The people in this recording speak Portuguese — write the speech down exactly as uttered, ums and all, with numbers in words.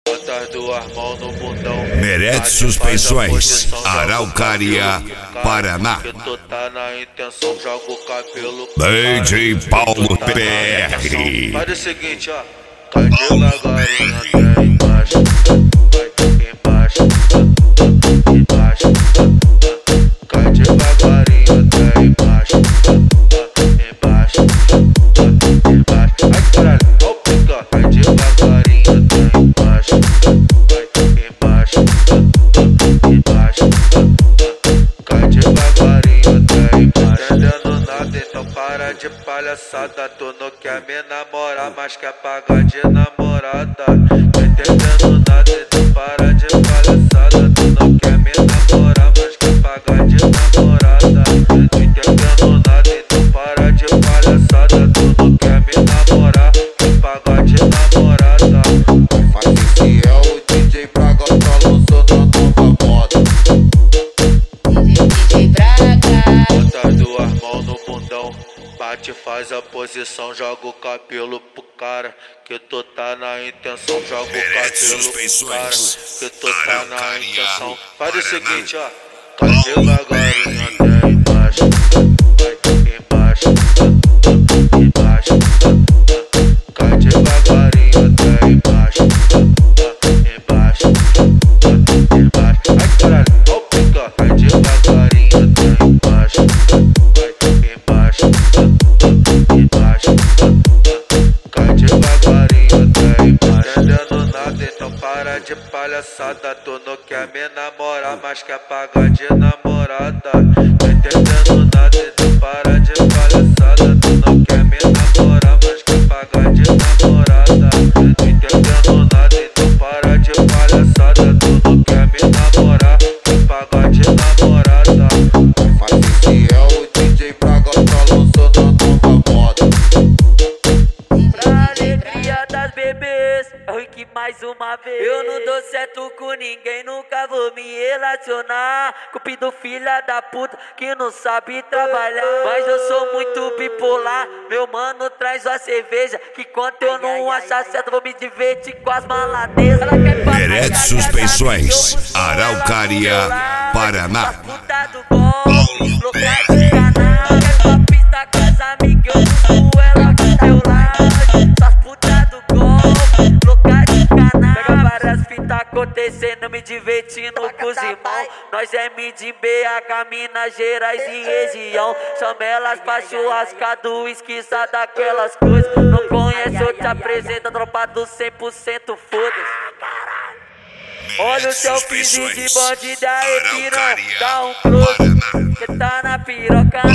Bota duas mãos no bundão. Merece suspensões. Araucária, Paraná. Que tu tá na intenção, joga o cabelo. D J Paulo P R. Faz o seguinte, ó. Cai devagarinho até embaixo. Vai embaixo, embaixo. Cai devagarinho até embaixo. Embaixo, embaixo. Ai caralho, ó o pica. Cai devagarinho até embaixo. Vai embaixo, embaixo. Cai devagarinho até embaixo. Entendendo nada, então para de palhaçada. Tu não quer me namorar, mas quer pagar de namorada. Tô entendendo nada, então para de palhaçada. Tu não quer me namorar, mas quer pagar de namorada. Tô entendendo nada, então para de palhaçada. Tu não quer me namorar, quer pagar de namorada. Mas esse é o D J Braga, tá lançando a nova moda. D J Braga. Bota duas mãos no bundão, bate, faz a posição, joga o cabelo pro cara. Que tu tá na intenção, joga o cabelo pro cara. Que tu tá na intenção. Faz o seguinte, ó. Cai devagarinho até embaixo. Vai embaixo, embaixo. Cai devagarinho até embaixo. Embaixo, embaixo. Ai caralho, ó o pica. Cai devagarinho até embaixo. Vai embaixo, embaixo. Cai devagarinho até embaixo. Entendendo nada, então para de palhaçada. Tu não quer me namorar, mas quer pagar de namorada. Tô entendendo nada, então para de palhaçada. Tu não quer me namorar, mas quer pagar de namorada. Tô entendendo nada, então para de palhaçada. Tu não quer me namorar, quer pagar de namorada. Mas esse é o D J Braga, tá lançando a nova moda. Pra alegria das bebês, é o Rick mais uma vez. Eu não dou certo com ninguém, nunca vou me relacionar. Cupido filha da puta que não sabe trabalhar. Mas eu sou muito bipolar, meu mano traz a cerveja. Que quando eu não achar certo, vou me divertir com as maladezas. Merece suspensões. Araucária, Paraná. Puta do gol, louca de canal. É pra pista com as amigas, eu não ela que teu lado. Só as putas do gol, louca de canal. Pega várias fitas acontecendo, me divertindo com os irmãos. Nós é mid B H, Minas Gerais e região. Chama elas pra churrascado, esquiça daquelas coisas. Não conhece, eu te apresento, a tropa do cem por cento, foda-se. Olha o seu físico de bonde da Epirão, dá um close, que tá na piroca.